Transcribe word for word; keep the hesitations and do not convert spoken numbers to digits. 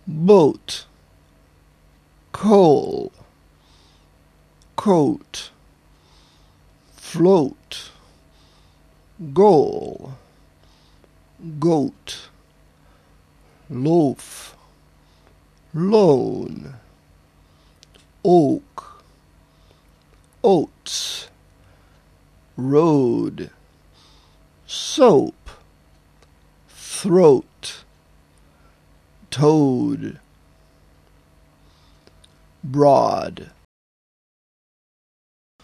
boat, coal, coat, float, goal, goat, loaf, loan, oak, oats, road, soap, throat, toad, broad,